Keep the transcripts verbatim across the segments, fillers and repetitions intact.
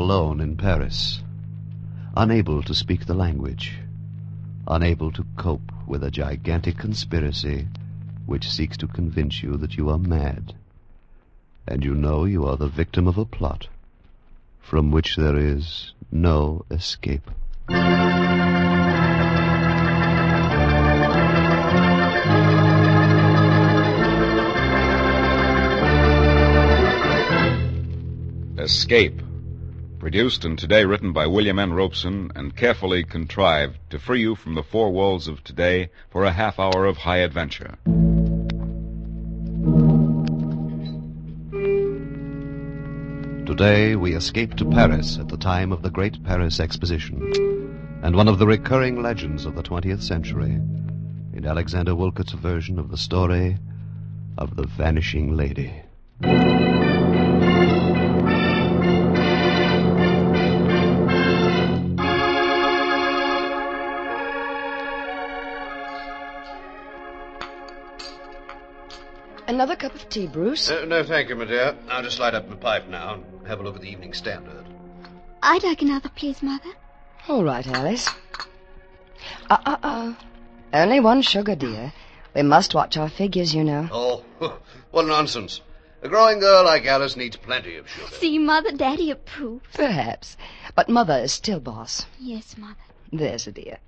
alone in Paris, unable to speak the language, unable to cope with a gigantic conspiracy which seeks to convince you that you are mad, and you know you are the victim of a plot from which there is no escape. Escape. Produced and today written by William N. Robeson and carefully contrived to free you from the four walls of today for a half hour of high adventure. Today we escape to Paris at the time of the Great Paris Exposition, and one of the recurring legends of the twentieth century, in Alexander Woollcott's version of the story of the Vanishing Lady. Another cup of tea, Bruce? Uh, no, thank you, my dear. I'll just light up my pipe now and have a look at the Evening Standard. I'd like another, please, Mother. All right, Alice. Uh-uh-uh. Only one sugar, dear. We must watch our figures, you know. Oh, what nonsense. A growing girl like Alice needs plenty of sugar. See, Mother, Daddy approves. Perhaps. But Mother is still boss. Yes, Mother. There's a dear.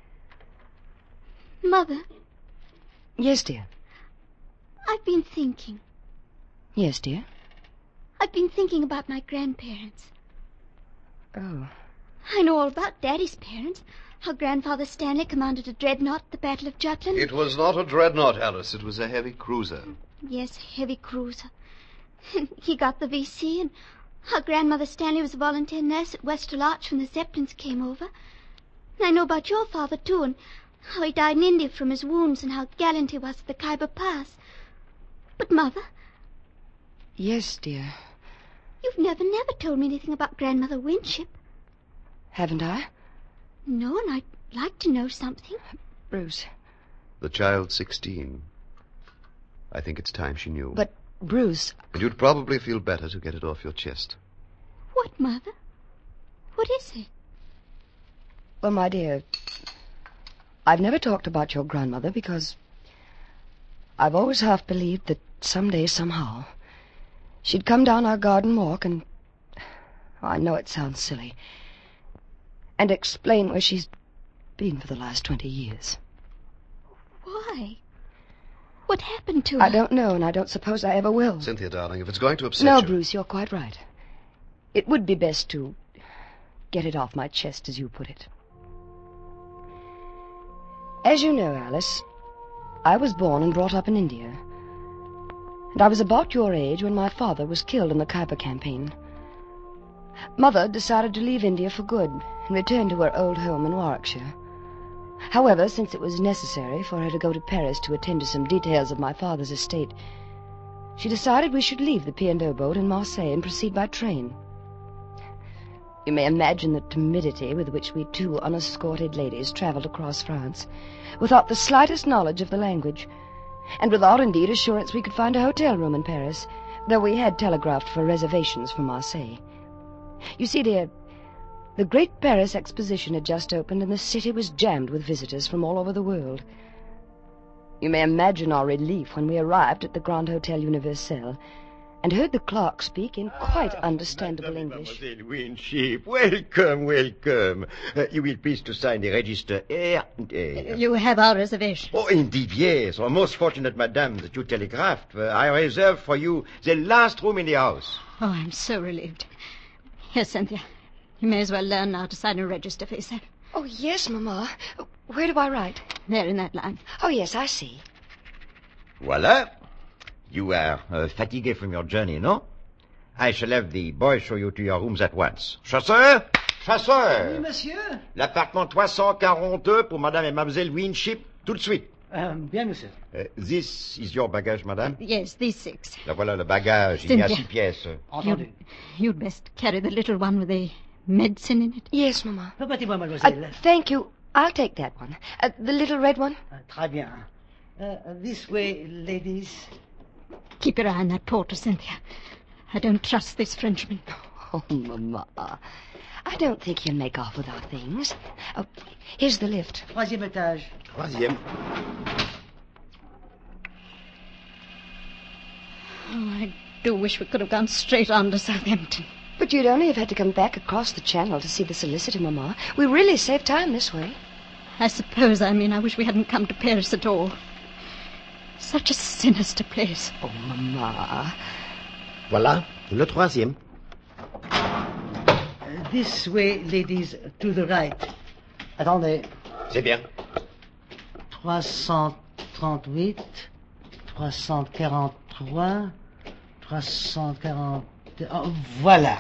Mother. Yes, dear. I've been thinking. Yes, dear? I've been thinking about my grandparents. Oh. I know all about Daddy's parents. How Grandfather Stanley commanded a dreadnought at the Battle of Jutland. It was not a dreadnought, Alice. It was a heavy cruiser. Yes, heavy cruiser. He got the V C, and how Grandmother Stanley was a volunteer nurse at Westerl Arch when the Zeppelins came over. And I know about your father, too, and how he died in India from his wounds, and how gallant he was at the Khyber Pass. But, Mother... Yes, dear. You've never, never told me anything about Grandmother Winship. Haven't I? No, and I'd like to know something. Bruce. The child's sixteen. I think it's time she knew. But, Bruce... And you'd probably feel better to get it off your chest. What, Mother? What is it? Well, my dear, I've never talked about your grandmother because I've always half believed that someday, somehow, she'd come down our garden walk and... Oh, I know it sounds silly... and explain where she's been for the last twenty years. Why? What happened to her? I don't know, and I don't suppose I ever will. Cynthia, darling, if it's going to upset no, you... No, Bruce, you're quite right. It would be best to get it off my chest, as you put it. As you know, Alice, I was born and brought up in India. And I was about your age when my father was killed in the Khyber campaign. Mother decided to leave India for good and return to her old home in Warwickshire. However, since it was necessary for her to go to Paris to attend to some details of my father's estate, she decided we should leave the P and O boat in Marseille and proceed by train. You may imagine the timidity with which we two unescorted ladies travelled across France, without the slightest knowledge of the language, and without indeed assurance we could find a hotel room in Paris, though we had telegraphed for reservations from Marseille. You see, dear, the Great Paris Exposition had just opened, and the city was jammed with visitors from all over the world. You may imagine our relief when we arrived at the Grand Hotel Universel and heard the clerk speak in quite ah, understandable Madame English. Mademoiselle Winship, welcome, welcome. Uh, you will please to sign the register R and A. You have our reservation. Oh, indeed, yes. Oh, most fortunate, madame, that you telegraphed. Uh, I reserve for you the last room in the house. Oh, I'm so relieved. Here, Cynthia. You may as well learn now to sign a register for yourself. Oh, yes, Mamma. Where do I write? There, in that line. Oh, yes, I see. Voila. You are uh, fatigué from your journey, no? I shall have the boy show you to your rooms at once. Chasseur! Chasseur! Oui, monsieur. L'appartement trois cent quarante-deux pour madame et mademoiselle Winship, tout de suite. Um, bien, monsieur. Uh, this is your baggage, madame? Yes, these six. Là voilà le bagage. Cynthia. Il y a six pièces. Entendu. You'd, you'd best carry the little one with the medicine in it. Yes, Mamma. Permettez-moi, mademoiselle. Uh, thank you. I'll take that one. Uh, the little red one? Uh, très bien. Uh, this way, ladies. Keep your eye on that porter, Cynthia. I don't trust this Frenchman. Oh, Mama. I don't think he'll make off with our things. Oh, here's the lift. Troisième étage. Troisième. Oh, I do wish we could have gone straight on to Southampton. But you'd only have had to come back across the channel to see the solicitor, Mama. We really save time this way. I suppose I mean I wish we hadn't come to Paris at all. Such a sinister place. Oh, Mama. Voilà, le troisième. Uh, this way, ladies, to the right. Attendez. C'est bien. trois cent trente-huit, trois cent quarante-trois, trois cent quarante... Oh, voilà.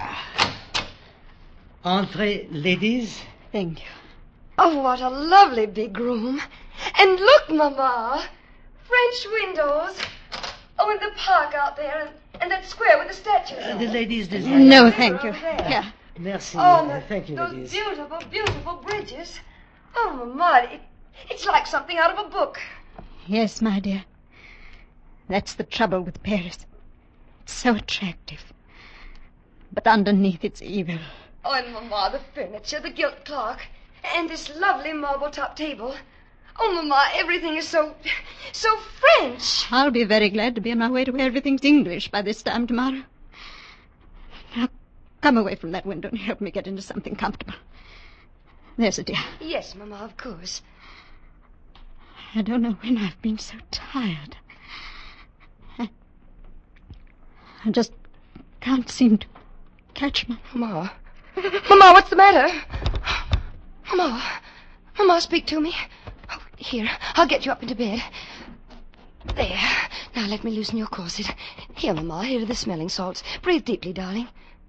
Entrez, ladies. Thank you. Oh, what a lovely big room. And look, Mama. French windows. Oh, and the park out there, and, and that square with the statues. Uh, on the it. ladies desire. No, thank you. Over there. Yeah. Merci. Oh, uh, and thank you, those ladies. beautiful, beautiful bridges. Oh, Mama, it, it's like something out of a book. Yes, my dear. That's the trouble with Paris. It's so attractive. But underneath it's evil. Oh, and Mama, the furniture, the gilt clock, and this lovely marble-top table. Oh, Mama, everything is so, so French. I'll be very glad to be on my way to where everything's English by this time tomorrow. Now, come away from that window and help me get into something comfortable. There's a dear. Yes, Mama, of course. I don't know when I've been so tired. I, I just can't seem to catch my... Mama. Mama, what's the matter? Mama. Mama, speak to me. Oh, here, I'll get you up into bed. There. Now let me loosen your corset. Here, Mama, here are the smelling salts. Breathe deeply, darling.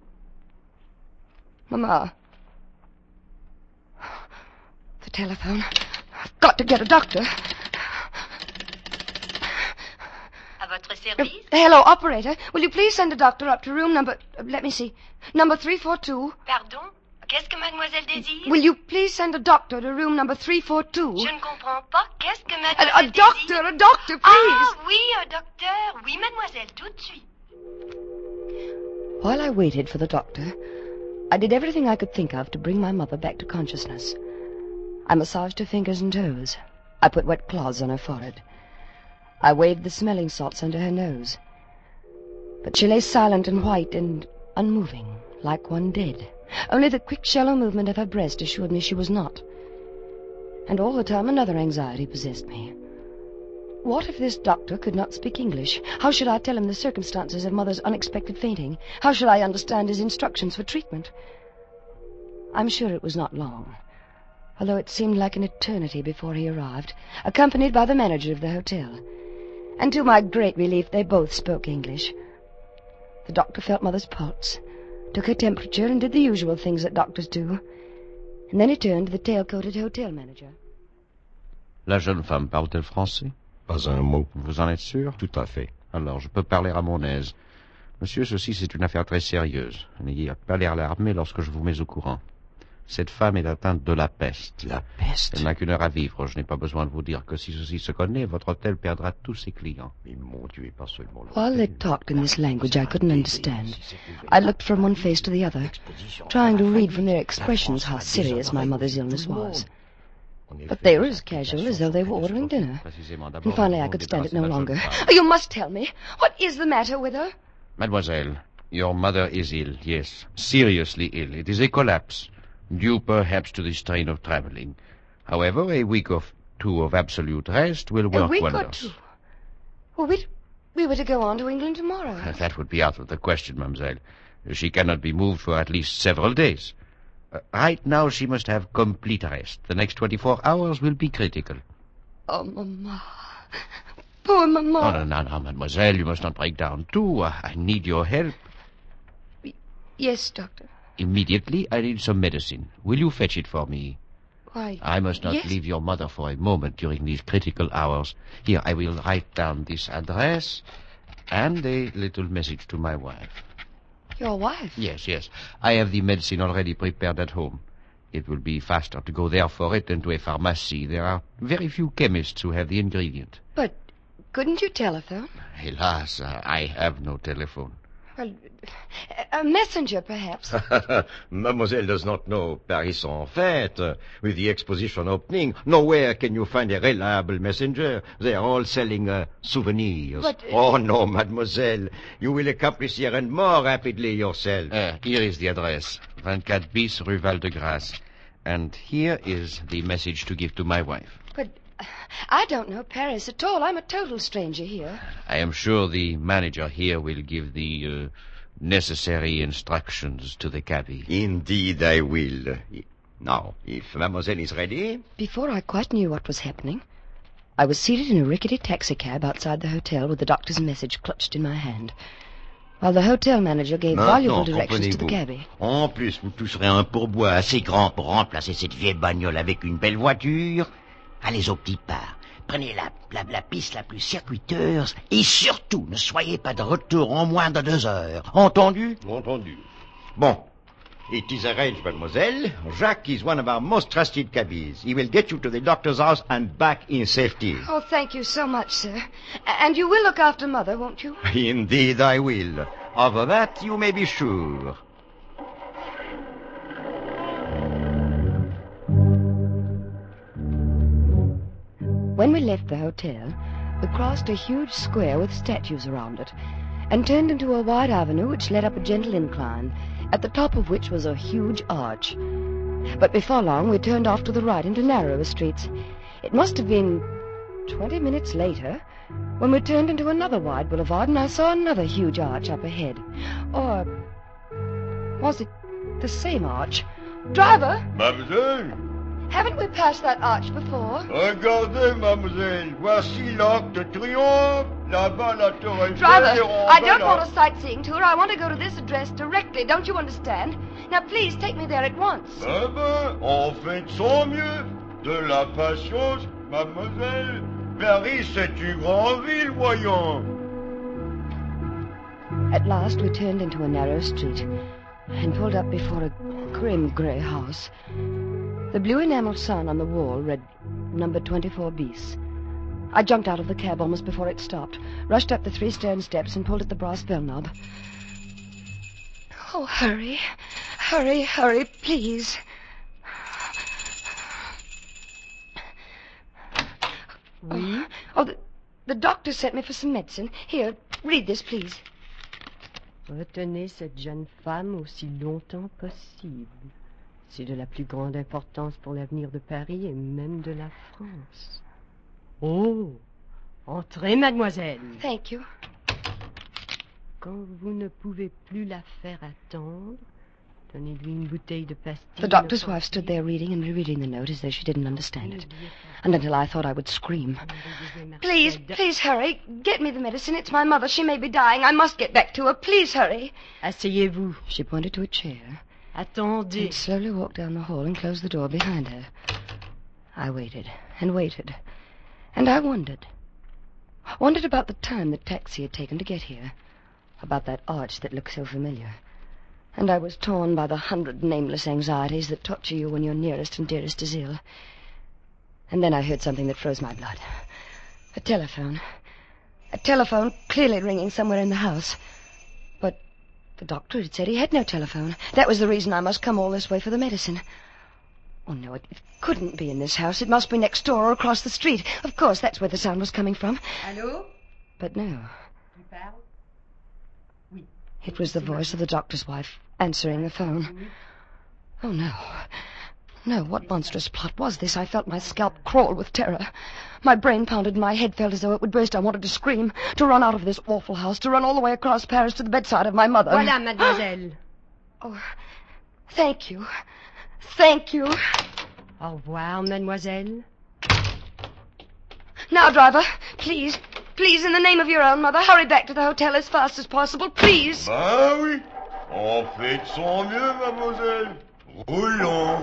Mama. The telephone. I've got to get a doctor. À votre service? Uh, hello, operator. Will you please send a doctor up to room number... Uh, let me see. Number three four two. Pardon? Qu'est-ce que mademoiselle désire? Will you please send a doctor to room number three four two? Je ne comprends pas. Qu'est-ce que A, mademoiselle a doctor, désire? a doctor, please. Ah, oui, un docteur. Oui, mademoiselle, tout de suite. While I waited for the doctor, I did everything I could think of to bring my mother back to consciousness. I massaged her fingers and toes. I put wet cloths on her forehead. I waved the smelling salts under her nose. But she lay silent and white and unmoving, like one dead. Only the quick, shallow movement of her breast assured me she was not. And all the time another anxiety possessed me. What if this doctor could not speak English? How should I tell him the circumstances of Mother's unexpected fainting? How should I understand his instructions for treatment? I'm sure it was not long, although it seemed like an eternity before he arrived, accompanied by the manager of the hotel. And to my great relief, they both spoke English. The doctor felt Mother's pulse, took her temperature, and did the usual things that doctors do. And then he turned to the tail-coated hotel manager. La jeune femme parle-t-elle français? Pas un mot. Vous en êtes sûr? Tout à fait. Alors, je peux parler à mon aise. Monsieur, ceci, c'est une affaire très sérieuse. N'ayez pas l'air alarmé lorsque je vous mets au courant. Cette femme est atteinte de la peste. La peste? Elle n'a qu'une heure à vivre. Je n'ai pas besoin de vous dire que si ceci se connaît, votre hôtel perdra tous ses clients. Mais mon Dieu, pas seulement l'hôtel. While they talked in this language I couldn't understand, I looked from one face to the other, trying to read from their expressions how serious my mother's illness was. But they were as casual as though they were ordering dinner. And finally I could stand it no longer. Oh, you must tell me. What is the matter with her? Mademoiselle, your mother is ill, yes. Seriously ill. It is a collapse, due perhaps to the strain of traveling. However, a week or two of absolute rest will work A week wonders. or two? Well, we, we were to go on to England tomorrow. That would be out of the question, mademoiselle. She cannot be moved for at least several days. Uh, right now she must have complete rest. The next twenty-four hours will be critical. Oh, Mama. Poor Mama. Oh, no, no, no, mademoiselle, you must not break down too. Uh, I need your help. Yes, Doctor. Immediately, I need some medicine. Will you fetch it for me? Why, I must not yes. leave your mother for a moment during these critical hours. Here, I will write down this address and a little message to my wife. Your wife? Yes, yes. I have the medicine already prepared at home. It will be faster to go there for it than to a pharmacy. There are very few chemists who have the ingredient. But couldn't you telephone? Hélas, uh, I have no telephone. Well, a messenger, perhaps. Mademoiselle does not know Paris en fête. Uh, with the exposition opening, nowhere can you find a reliable messenger. They are all selling uh, souvenirs. But, uh, oh, no, mademoiselle. You will accomplish the errand more rapidly yourself. Uh, here is the address. twenty-four bis Rue Val-de-Grâce. And here is the message to give to my wife. But I don't know Paris at all. I'm a total stranger here. I am sure the manager here will give the uh, necessary instructions to the cabby. Indeed, I will. Now, if mademoiselle is ready... Before I quite knew what was happening, I was seated in a rickety taxicab outside the hotel with the doctor's message clutched in my hand, while the hotel manager gave voluble directions to the cabby. En plus, vous toucherez un pourboire assez grand pour remplacer cette vieille bagnole avec une belle voiture. Allez au petit pas. Prenez la, la, la piste la plus circuiteuse et surtout, ne soyez pas de retour en moins de deux heures. Entendu? Entendu. Bon. It is arranged, mademoiselle. Jacques is one of our most trusted cabbies. He will get you to the doctor's house and back in safety. Oh, thank you so much, sir. And you will look after Mother, won't you? Indeed, I will. Of that, you may be sure. When we left the hotel, we crossed a huge square with statues around it, and turned into a wide avenue which led up a gentle incline, at the top of which was a huge arch. But before long we turned off to the right into narrower streets. It must have been twenty minutes later when we turned into another wide boulevard, and I saw another huge arch up ahead. Or was it the same arch? Driver! Mademoiselle! Haven't we passed that arch before? Regardez, mademoiselle. Voici l'Arc de Triomphe. Là-bas, la Tour Eiffel. Driver, I don't want a sightseeing tour. I want to go to this address directly. Don't you understand? Now, please take me there at once. Eh ben, en fait, sans mieux. De la patience, mademoiselle. Paris, c'est une grande ville, voyons. At last, we turned into a narrow street and pulled up before a grim grey house. The blue enamel sign on the wall read number twenty-four bis. I jumped out of the cab almost before it stopped, rushed up the three stone steps and pulled at the brass bell knob. Oh, hurry, hurry, hurry, please. Oui? Oh, oh the, the doctor sent me for some medicine. Here, read this, please. Retenez cette jeune femme aussi longtemps possible. C'est de la plus grande importance pour l'avenir de Paris et même de la France. Oh, entrez, mademoiselle. Thank you. Quand vous ne pouvez plus la faire attendre, donnez-lui une bouteille de pastilles. The doctor's wife stood there reading and rereading the note as though she didn't understand it, and until I thought I would scream. Please, please hurry. Get me the medicine. It's my mother. She may be dying. I must get back to her. Please hurry. Asseyez-vous. She pointed to a chair. Attendez. And slowly walked down the hall and closed the door behind her. I waited and waited, and I wondered. Wondered about the time the taxi had taken to get here, about that arch that looked so familiar. And I was torn by the hundred nameless anxieties that torture you when your nearest and dearest is ill. And then I heard something that froze my blood. A telephone. A telephone clearly ringing somewhere in the house. But the doctor had said he had no telephone. That was the reason I must come all this way for the medicine. Oh, no, it, it couldn't be in this house. It must be next door or across the street. Of course, that's where the sound was coming from. Allô? But no. It was the voice of the doctor's wife answering the phone. Oh, no. No, what monstrous plot was this? I felt my scalp crawl with terror. My brain pounded and my head felt as though it would burst. I wanted to scream, to run out of this awful house, to run all the way across Paris to the bedside of my mother. Voilà, mademoiselle. Oh, thank you. Thank you. Au revoir, mademoiselle. Now, driver, please, please, in the name of your own mother, hurry back to the hotel as fast as possible, please. Ben oui. En fait, sans mieux, mademoiselle. Roulons.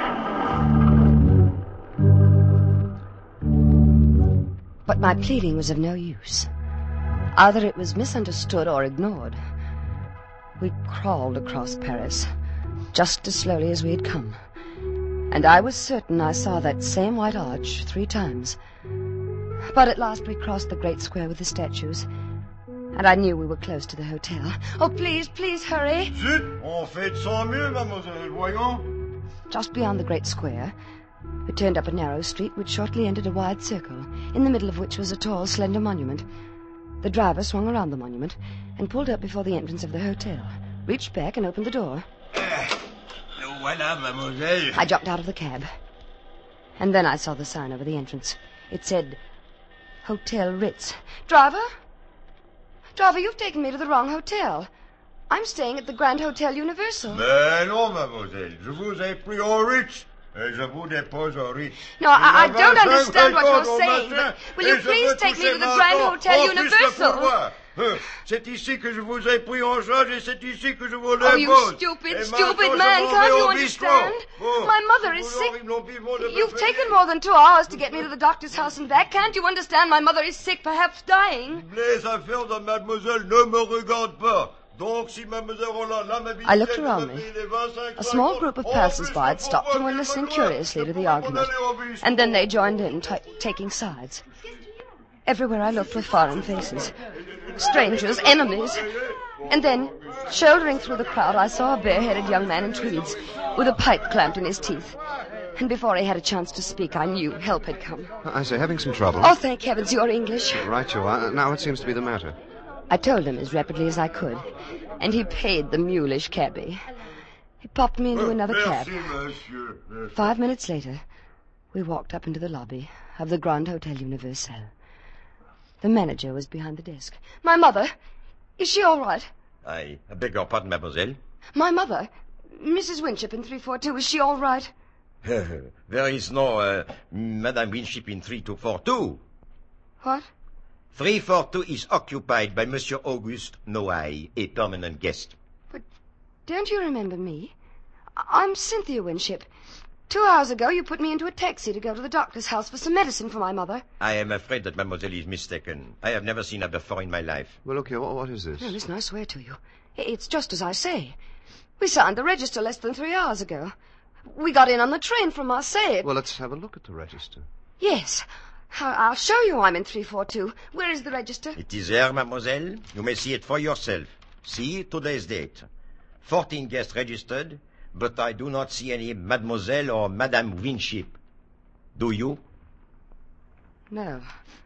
But my pleading was of no use. Either it was misunderstood or ignored. We crawled across Paris, just as slowly as we had come. And I was certain I saw that same white arch three times. But at last we crossed the great square with the statues, And I knew we were close to the hotel. Oh, please, please hurry. Zut, on fait de son mieux, mademoiselle, voyons. Just beyond the great square, we turned up a narrow street which shortly entered a wide circle, in the middle of which was a tall, slender monument. The driver swung around the monument and pulled up before the entrance of the hotel, reached back and opened the door. Eh, voilà, mademoiselle. I jumped out of the cab. And then I saw the sign over the entrance. It said, Hotel Ritz. Driver? Driver, you've taken me to the wrong hotel. I'm staying at the Grand Hotel Universal. Mais non, mademoiselle. Je vous ai pris au Ritz. Et je vous dépose au Ritz. No, I, I don't understand what you're saying, but will you please take me to the Grand Hotel Universal? C'est ici que je vous ai pris en charge et c'est ici que je vous dépose. Oh, you stupid, stupid man, can't you understand? My mother is sick. You've taken more than two hours to get me to the doctor's house and back. Can't you understand? My mother is sick, perhaps dying. Les affaires de mademoiselle ne me regardent pas. Donc, si mademoiselle Roland l'amabilité... I looked around me. A small group of passers-by had stopped and were listening curiously to the argument. And then they joined in, t- taking sides. Everywhere I looked were foreign faces. Strangers, enemies. And then, shouldering through the crowd, I saw a bare-headed young man in tweeds, with a pipe clamped in his teeth. And before he had a chance to speak, I knew help had come. I say, having some trouble. Oh, thank heavens, you're English. Right you are. Now what seems to be the matter? I told him as rapidly as I could, and he paid the mulish cabbie. He popped me into another cab. Five minutes later, we walked up into the lobby of the Grand Hotel Universal. The manager was behind the desk. My mother, is she all right? I beg your pardon, mademoiselle. My mother, Missus Winship in three four two, is she all right? There is no uh, Madame Winship in three two four two. What? three four two is occupied by Monsieur Auguste Noailles, a permanent guest. But don't you remember me? I- I'm Cynthia Winship. Two hours ago you put me into a taxi to go to the doctor's house for some medicine for my mother. I am afraid that mademoiselle is mistaken. I have never seen her before in my life. Well, look here, what, what is this? No, listen, I swear to you. It's just as I say. We signed the register less than three hours ago. We got in on the train from Marseille. Well, let's have a look at the register. Yes. I'll show you I'm in three four two. Where is the register? It is there, mademoiselle. You may see it for yourself. See today's date. Fourteen guests registered, but I do not see any mademoiselle or Madame Winship. Do you? No.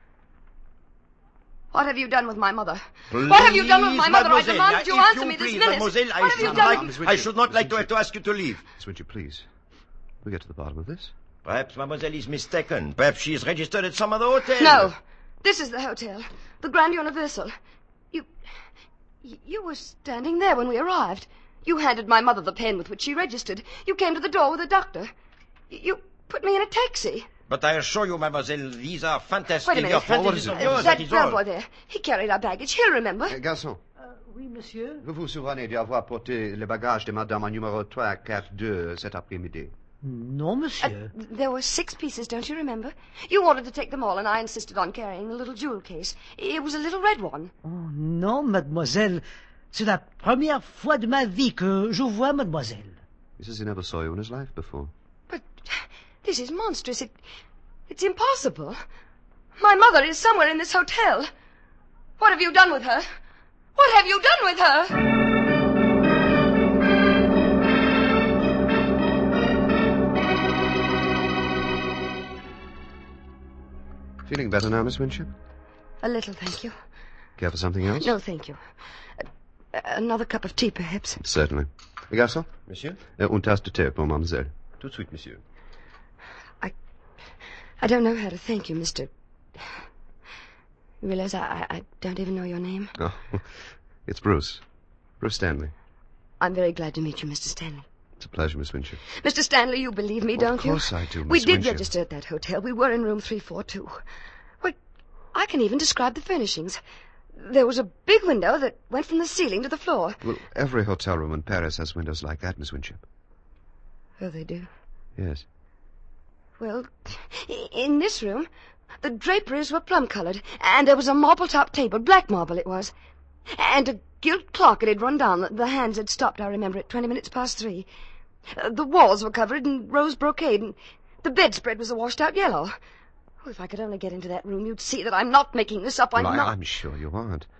What have you done with my mother? Please, what have you done with my mother? I demand that you if answer you me this please, minute. Mademoiselle, I what have you should, done? like, I should not like to, to ask you to leave. Switch, please. We get to the bottom of this. Perhaps mademoiselle is mistaken. Perhaps she is registered at some other hotel. No. This is the hotel. The Grand Universal. You... You were standing there when we arrived. You handed my mother the pen with which she registered. You came to the door with a doctor. You put me in a taxi. But I assure you, mademoiselle, these are fantastic. Wait a minute. Your what is it? Uh, Yours, that that is brown all. boy there. He carried our baggage. He'll remember. Eh, garçon. Uh, oui, monsieur. Vous vous souvenez d'y avoir porté le bagage de madame en numéro trois quatre deux cet après-midi? Non, monsieur. Uh, there were six pieces, don't you remember? You wanted to take them all, and I insisted on carrying the little jewel case. It was a little red one. Oh, non, mademoiselle. C'est la première fois de ma vie que je vois mademoiselle. He says he never saw you in his life before. But this is monstrous. It, it's impossible. My mother is somewhere in this hotel. What have you done with her? What have you done with her? Feeling better now, Miss Winship? A little, thank you. Care for something else? No, thank you. Uh, another cup of tea, perhaps. Certainly. Garçon? Monsieur? Uh, une tasse de thé pour mademoiselle. Tout de suite, monsieur. I... I don't know how to thank you, Mister... You realize I, I don't even know your name? Oh, it's Bruce. Bruce Stanley. I'm very glad to meet you, Mister Stanley. It's a pleasure, Miss Winship. Mister Stanley, you believe me, don't you? Of course I do, Miss We did Winship. register at that hotel. We were in room three four two. Well, I can even describe the furnishings. There was a big window that went from the ceiling to the floor. Well, every hotel room in Paris has windows like that, Miss Winship. Oh, they do? Yes. Well, in this room, the draperies were plum-colored, and there was a marble-top table, black marble it was, and a gilt clock it had run down. The hands had stopped, I remember, at twenty minutes past three. Uh, the walls were covered in rose brocade, and the bedspread was a washed-out yellow. Oh, if I could only get into that room, you'd see that I'm not making this up. I'm well, I, not... I'm sure you aren't.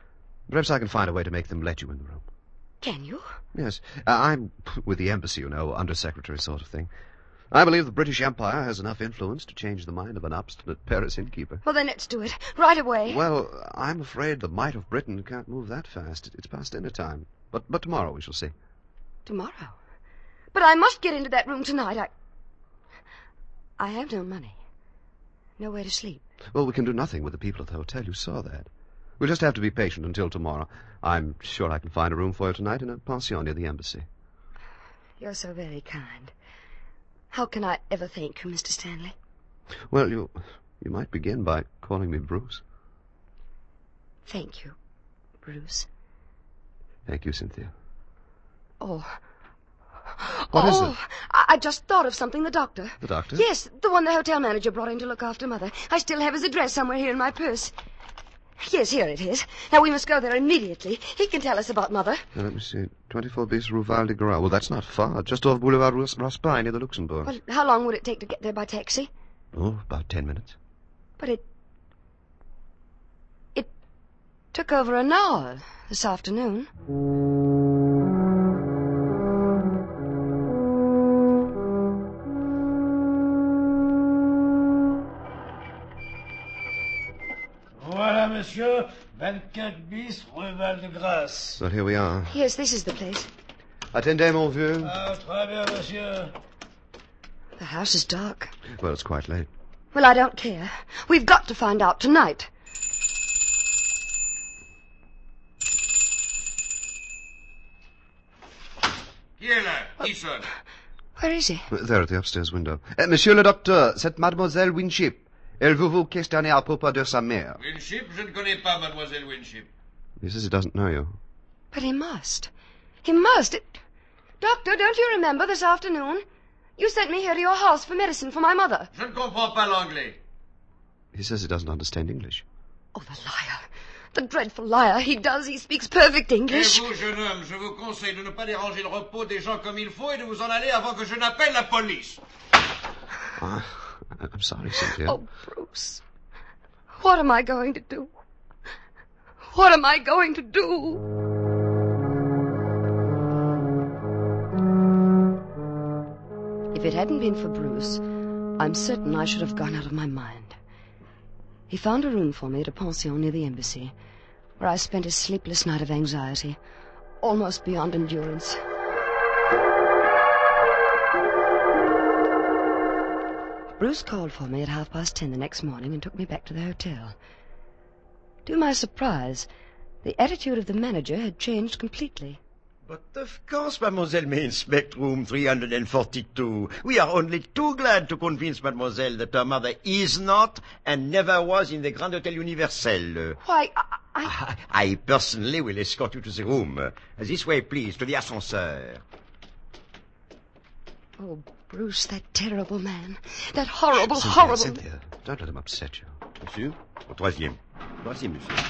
Perhaps I can find a way to make them let you in the room. Can you? Yes. Uh, I'm with the embassy, you know, undersecretary sort of thing. I believe the British Empire has enough influence to change the mind of an obstinate Paris innkeeper. Well, then let's do it. Right away. Well, I'm afraid the might of Britain can't move that fast. It's past dinner time. But, but tomorrow we shall see. Tomorrow? But I must get into that room tonight. I... I have no money. Nowhere to sleep. Well, we can do nothing with the people at the hotel. You saw that. We'll just have to be patient until tomorrow. I'm sure I can find a room for you tonight in a pension near the embassy. You're so very kind. How can I ever thank you, Mister Stanley? Well, you you might begin by calling me Bruce. Thank you, Bruce. Thank you, Cynthia. Oh. What oh, is it? I, I just thought of something. The doctor. The doctor? Yes, the one the hotel manager brought in to look after Mother. I still have his address somewhere here in my purse. Yes, here it is. Now, we must go there immediately. He can tell us about Mother. Now, let me see. twenty-four bis Rue Val de Gras. Well, that's not far. Just off Boulevard Ras- Raspail near the Luxembourg. Well, how long would it take to get there by taxi? Oh, about ten minutes. But it... It took over an hour this afternoon. Voilà, monsieur. twenty-four bis, Rue Val-de-Grâce. Well, here we are. Yes, this is the place. Attendez, mon vieux. Ah, très bien, monsieur. The house is dark. Well, it's quite late. Well, I don't care. We've got to find out tonight. Qui est là? Qui sonne? Where is he? There at the upstairs window. Uh, Monsieur le docteur, c'est Mademoiselle Winship. Elle veut vous questionner à propos de sa mère. Winship? Je ne connais pas Mademoiselle Winship. He says he doesn't know you. But he must. He must. It... Doctor, don't you remember this afternoon? You sent me here to your house for medicine for my mother. Je ne comprends pas l'anglais. He says he doesn't understand English. Oh, the liar. The dreadful liar. He does. He speaks perfect English. Et vous, jeune homme, je vous conseille de ne pas déranger le repos des gens comme il faut et de vous en aller avant que je n'appelle la police. Ah, I'm sorry, Cynthia. Oh, Bruce. What am I going to do? What am I going to do? If it hadn't been for Bruce, I'm certain I should have gone out of my mind. He found a room for me at a pension near the embassy, where I spent a sleepless night of anxiety, almost beyond endurance. Bruce called for me at half past ten the next morning and took me back to the hotel. To my surprise, the attitude of the manager had changed completely. But of course Mademoiselle may inspect room three hundred forty-two. We are only too glad to convince Mademoiselle that her mother is not and never was in the Grand Hotel Universel. Why, I... I, I personally will escort you to the room. Uh, this way, please, to the ascenseur. Oh, Bruce, that terrible man. That horrible, Cynthia, horrible... Cynthia, don't let him upset you. Monsieur, au troisième. Troisième, monsieur.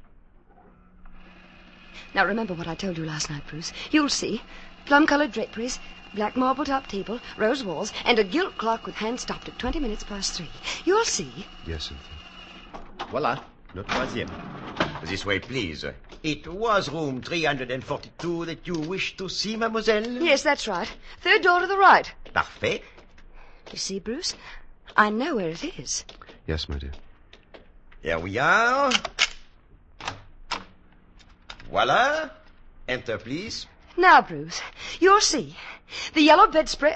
Now, remember what I told you last night, Bruce. You'll see. Plum-coloured draperies, black marble-top table, rose walls, and a gilt clock with hands stopped at twenty minutes past three. You'll see. Yes, Cynthia. Voilà, le troisième. This way, please. It was room three hundred forty-two that you wished to see, mademoiselle? Yes, that's right. Third door to the right. Parfait. You see, Bruce? I know where it is. Yes, my dear. Here we are. Voilà. Enter, please. Now, Bruce, you'll see. The yellow bedspread...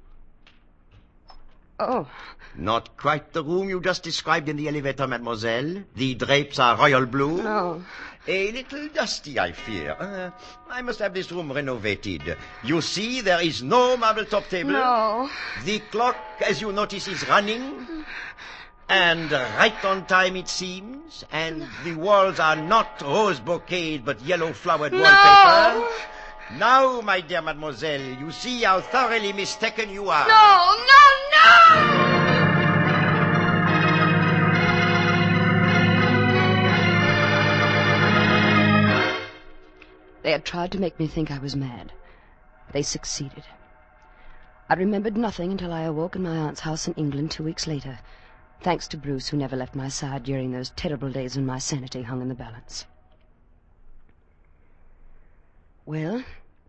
Oh. Not quite the room you just described in the elevator, mademoiselle. The drapes are royal blue. No. A little dusty, I fear. Uh, I must have this room renovated. You see, there is no marble-top table. No. The clock, as you notice, is running. And right on time, it seems. And the walls are not rose bouquet, but yellow-flowered No. wallpaper. Now, my dear mademoiselle, you see how thoroughly mistaken you are. No, no, no! They had tried to make me think I was mad. They succeeded. I remembered nothing until I awoke in my aunt's house in England two weeks later, thanks to Bruce, who never left my side during those terrible days when my sanity hung in the balance. Well,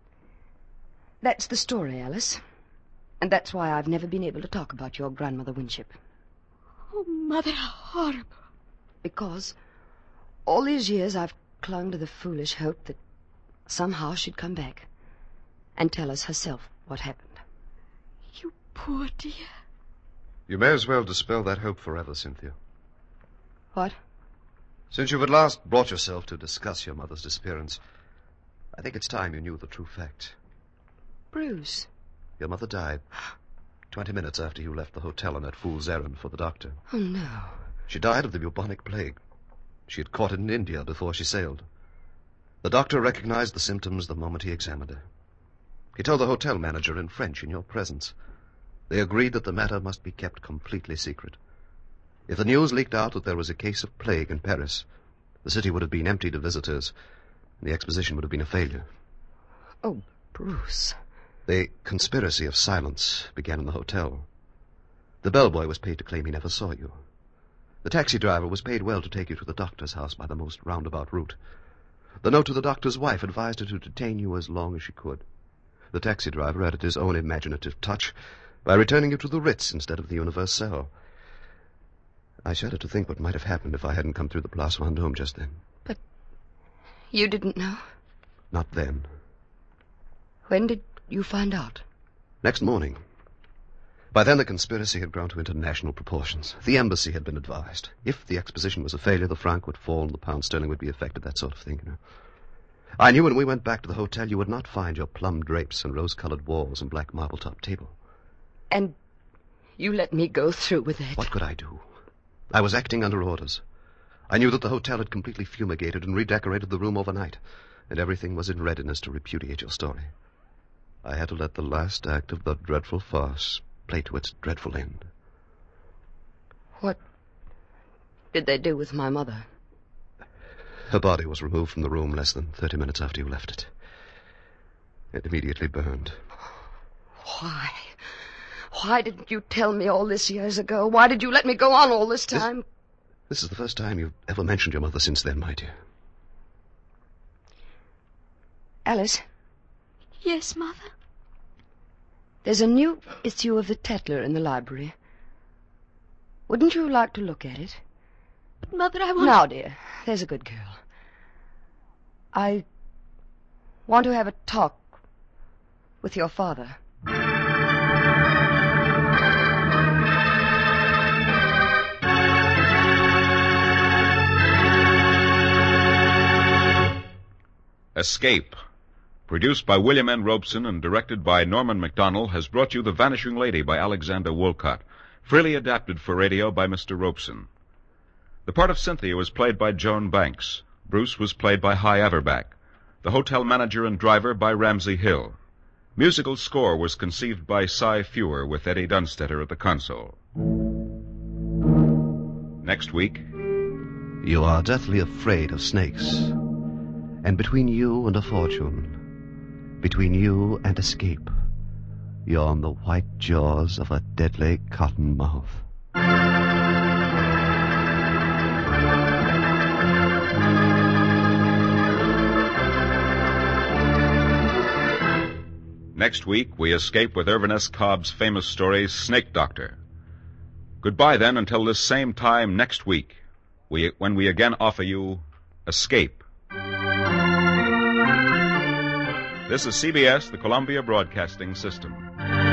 that's the story, Alice. And that's why I've never been able to talk about your grandmother Winship. Oh, Mother, how horrible. Because all these years I've clung to the foolish hope that somehow she'd come back and tell us herself what happened. You poor dear. You may as well dispel that hope forever, Cynthia. What? Since you've at last brought yourself to discuss your mother's disappearance, I think it's time you knew the true fact. Bruce. Your mother died twenty minutes after you left the hotel on that fool's errand for the doctor. Oh, no. She died of the bubonic plague. She had caught it in India before she sailed. The doctor recognized the symptoms the moment he examined her. He told the hotel manager in French in your presence. They agreed that the matter must be kept completely secret. If the news leaked out that there was a case of plague in Paris, the city would have been emptied of visitors, and the exposition would have been a failure. Oh, Bruce. The conspiracy of silence began in the hotel. The bellboy was paid to claim he never saw you. The taxi driver was paid well to take you to the doctor's house by the most roundabout route. The note to the doctor's wife advised her to detain you as long as she could. The taxi driver added his own imaginative touch by returning you to the Ritz instead of the Universelle. I shudder to think what might have happened if I hadn't come through the Place Vendôme just then. But you didn't know? Not then. When did you find out? Next morning. By then the conspiracy had grown to international proportions. The embassy had been advised. If the exposition was a failure, the franc would fall and the pound sterling would be affected, that sort of thing, you know. I knew when we went back to the hotel you would not find your plum drapes and rose-colored walls and black marble-top table. And you let me go through with that? What could I do? I was acting under orders. I knew that the hotel had completely fumigated and redecorated the room overnight, and everything was in readiness to repudiate your story. I had to let the last act of the dreadful farce play to its dreadful end. What did they do with my mother? Her body was removed from the room less than thirty minutes after you left it. It immediately burned. Why? Why didn't you tell me all this years ago? Why did you let me go on all this time? This, this is the first time you've ever mentioned your mother since then, my dear. Alice? Yes, Mother? There's a new issue of the Tatler in the library. Wouldn't you like to look at it? But, Mother, I want... Now, dear, there's a good girl. I want to have a talk with your father. Escape, produced by William N. Robeson and directed by Norman MacDonald, has brought you The Vanishing Lady by Alexander Woollcott, freely adapted for radio by Mister Robeson. The part of Cynthia was played by Joan Banks. Bruce was played by Hy Averback. The hotel manager and driver by Ramsey Hill. Musical score was conceived by Cy Fewer with Eddie Dunstetter at the console. Next week... You are deathly afraid of snakes. And between you and a fortune, between you and escape, you're on the white jaws of a deadly cottonmouth. Next week, we escape with Irvin S. Cobb's famous story, Snake Doctor. Goodbye, then, until this same time next week, we, when we again offer you Escape. This is C B S, the Columbia Broadcasting System.